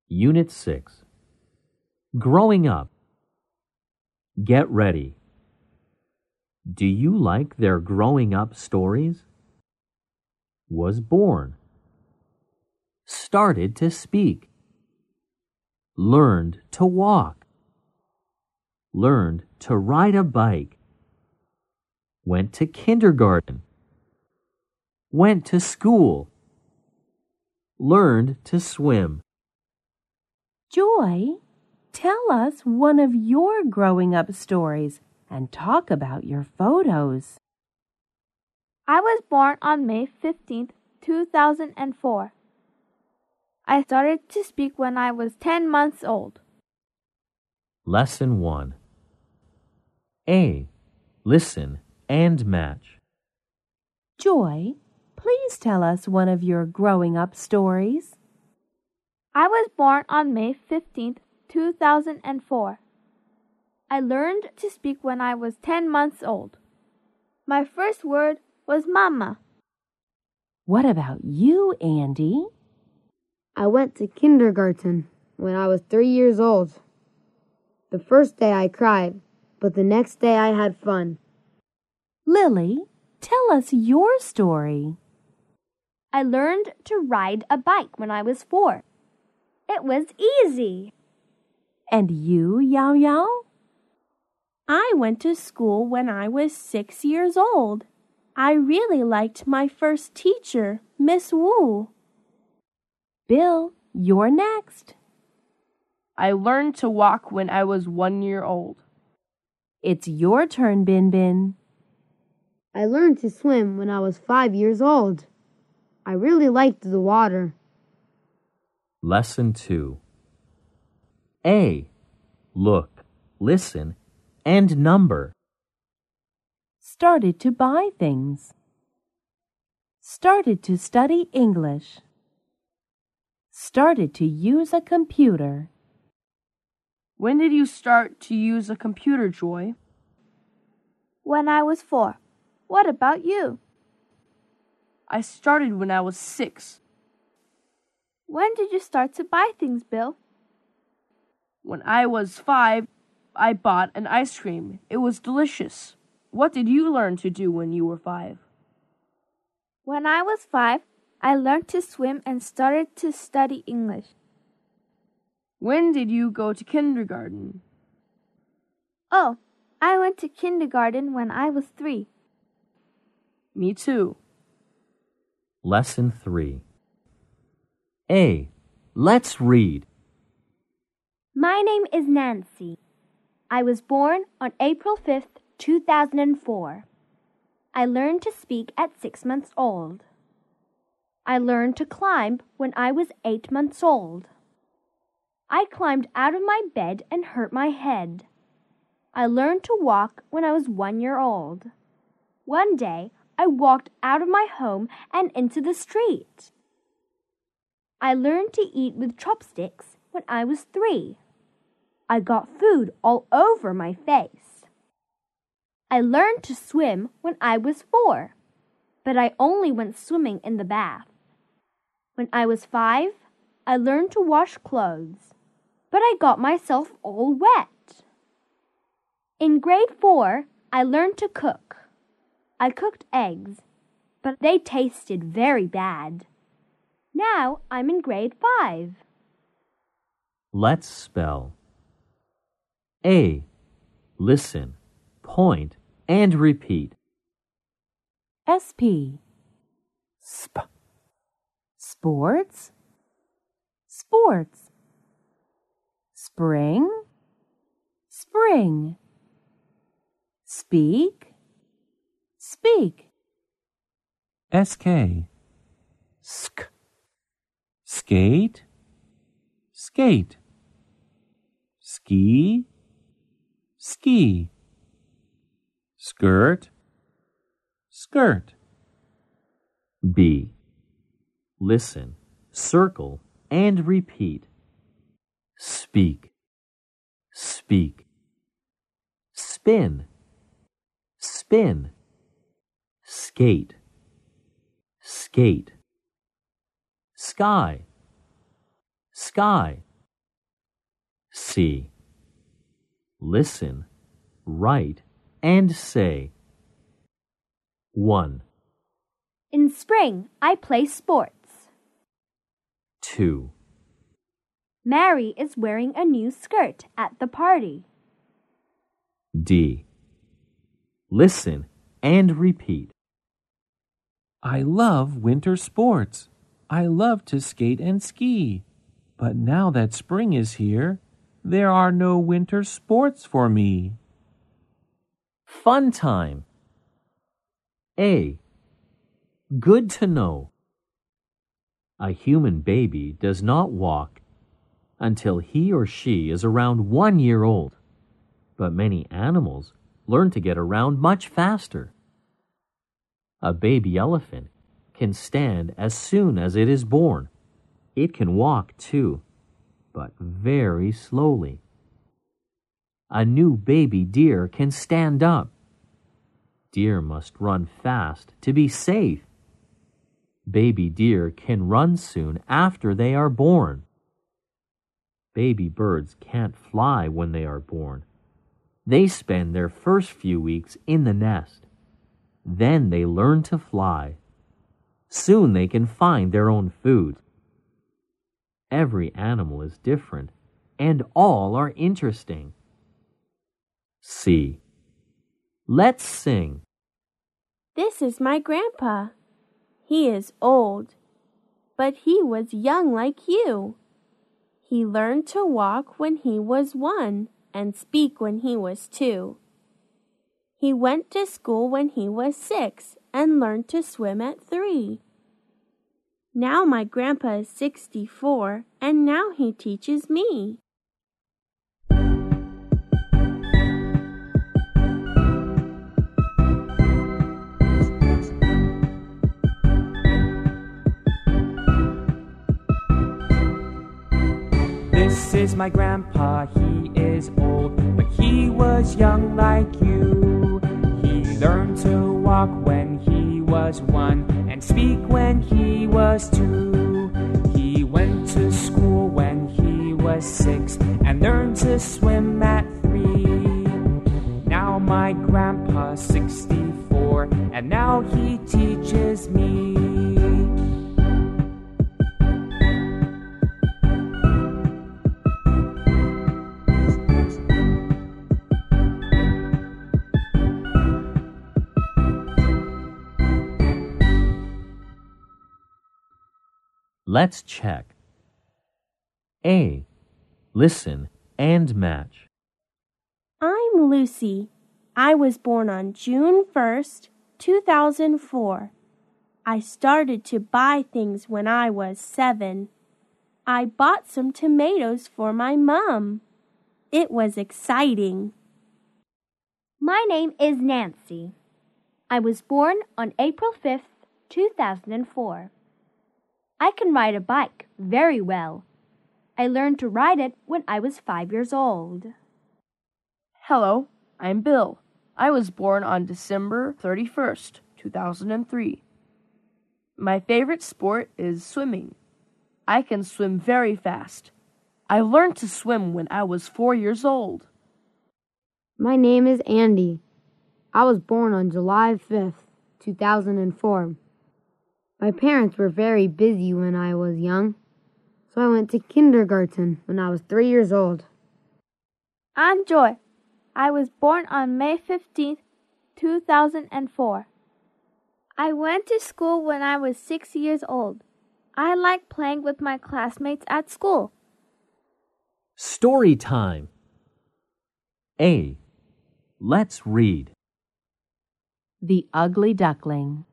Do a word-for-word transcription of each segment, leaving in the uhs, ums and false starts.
Unit six. Growing up. Get ready. Do you like their growing up stories? Was born. Started to speak. Learned to walk. Learned to ride a bike. Went to kindergarten. Went to school. Learned to swim. Joy, tell us one of your growing up stories and talk about your photos. I was born on May fifteenth, two thousand four. I started to speak when I was ten months old. Lesson one. A. Listen and match. Joy, please tell us one of your growing up stories. I was born on May fifteenth, two thousand four. I learned to speak when I was ten months old. My first word was mama. What about you, Andy? I went to kindergarten when I was three years old. The first day I cried, but the next day I had fun. Lily, tell us your story. I learned to ride a bike when I was four. It was easy. And you, Yao Yao? I went to school when I was six years old. I really liked my first teacher, Miss Wu. Bill, you're next. I learned to walk when I was one year old. It's your turn, Bin Bin. I learned to swim when I was five years old. I really liked the water. Lesson two. A. Look, listen, and number. Started to buy things. Started to study English. Started to use a computer. When did you start to use a computer, Joy? When I was four. What about you? I started when I was six. When did you start to buy things, Bill? When I was five, I bought an ice cream. It was delicious. What did you learn to do when you were five? When I was five, I learned to swim and started to study English. When did you go to kindergarten? Oh, I went to kindergarten when I was three. Me too. Lesson three. A. Let's read. My name is Nancy. I was born on April fifth, two thousand four. I learned to speak at six months old. I learned to climb when I was eight months old. I climbed out of my bed and hurt my head. I learned to walk when I was one year old. One day, I walked out of my home and into the street. I learned to eat with chopsticks when I was three. I got food all over my face. I learned to swim when I was four, but I only went swimming in the bath. When I was five, I learned to wash clothes, but I got myself all wet. In grade four, I learned to cook. I cooked eggs, but they tasted very bad. Now I'm in grade five. Let's spell. A. Listen, point, and repeat. S P. Sp. Sports. Sports. Spring. Spring. Speak. Speak. S K. Sk. Skate. Skate. Ski. Ski. Skirt. Skirt. B. Listen, circle, and repeat. Speak. Speak. Spin. Spin. Skate. Skate. Sky. Sky. C. Listen, write, and say. one. In spring, I play sports. two. Mary is wearing a new skirt at the party. D. Listen and repeat. I love winter sports. I love to skate and ski. But now that spring is here, there are no winter sports for me. Fun time. A. Good to know. A human baby does not walk until he or she is around one year old, but many animals learn to get around much faster. A baby elephant can stand as soon as it is born. It can walk too, but very slowly. A new baby deer can stand up. Deer must run fast to be safe. Baby deer can run soon after they are born. Baby birds can't fly when they are born. They spend their first few weeks in the nest. Then they learn to fly. Soon they can find their own food. Every animal is different, and all are interesting. C. Let's sing. This is my grandpa. He is old, but he was young like you. He learned to walk when he was one and speak when he was two. He went to school when he was six and learned to swim at three. Now my grandpa is sixty-four, and now he teaches me. This is my grandpa, he is old, but he was young like you. He learned to walk when he was one and speak when he was two. He went to school when he was six and learned to swim at three. Now my grandpa's sixty-four, and now he teaches me. Let's check. A. Listen and match. I'm Lucy. I was born on June first, two thousand four. I started to buy things when I was seven. I bought some tomatoes for my mom. It was exciting. My name is Nancy. I was born on April fifth, two thousand four. I can ride a bike very well. I learned to ride it when I was five years old. Hello, I'm Bill. I was born on December thirty-first, two thousand three. My favorite sport is swimming. I can swim very fast. I learned to swim when I was four years old. My name is Andy. I was born on July fifth, two thousand four. My parents were very busy when I was young, so I went to kindergarten when I was three years old. I'm Joy. I was born on May fifteenth, two thousand four. I went to school when I was six years old. I like playing with my classmates at school. Story time. A. Let's read. The Ugly Duckling.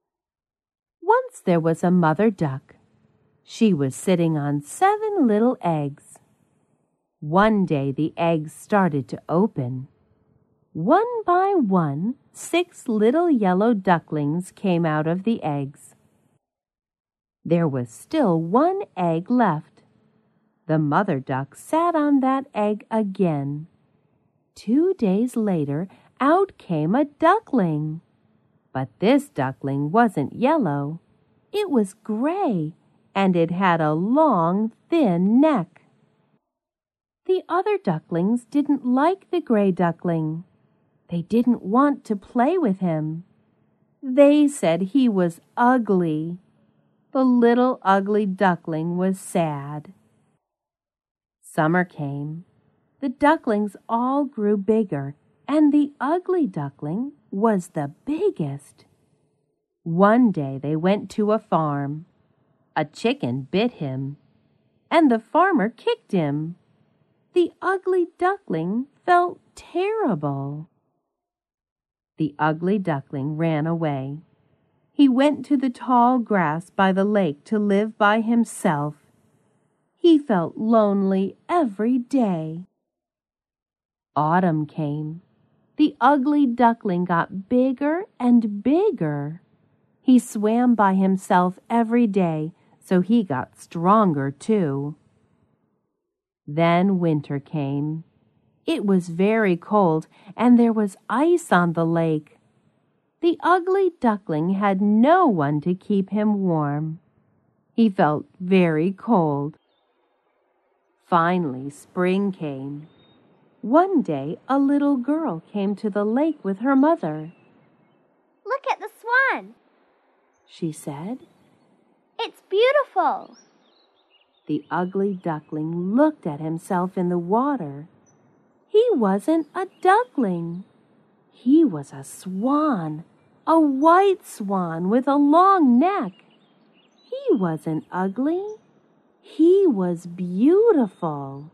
Once there was a mother duck. She was sitting on seven little eggs. One day the eggs started to open. One by one, six little yellow ducklings came out of the eggs. There was still one egg left. The mother duck sat on that egg again. Two days later, out came a duckling. But this duckling wasn't yellow. It was gray, and it had a long, thin neck. The The other ducklings didn't like the gray duckling. They didn't want to play with him. They said he was ugly. The little ugly duckling was sad. Summer came. The ducklings all grew bigger, and the ugly duckling was the biggest. One day they went to a farm. A chicken bit him, and the farmer kicked him. The ugly duckling felt terrible. The ugly duckling ran away. He went to the tall grass by the lake to live by himself. He felt lonely every day. Autumn came. The ugly duckling got bigger and bigger. He swam by himself every day, so he got stronger too. Then winter came. It was very cold, and there was ice on the lake. The ugly duckling had no one to keep him warm. He felt very cold. Finally, spring came. One day, a little girl came to the lake with her mother. Look at the swan, she said. It's beautiful. The ugly duckling looked at himself in the water. He wasn't a duckling. He was a swan, a white swan with a long neck. He wasn't ugly. He was beautiful.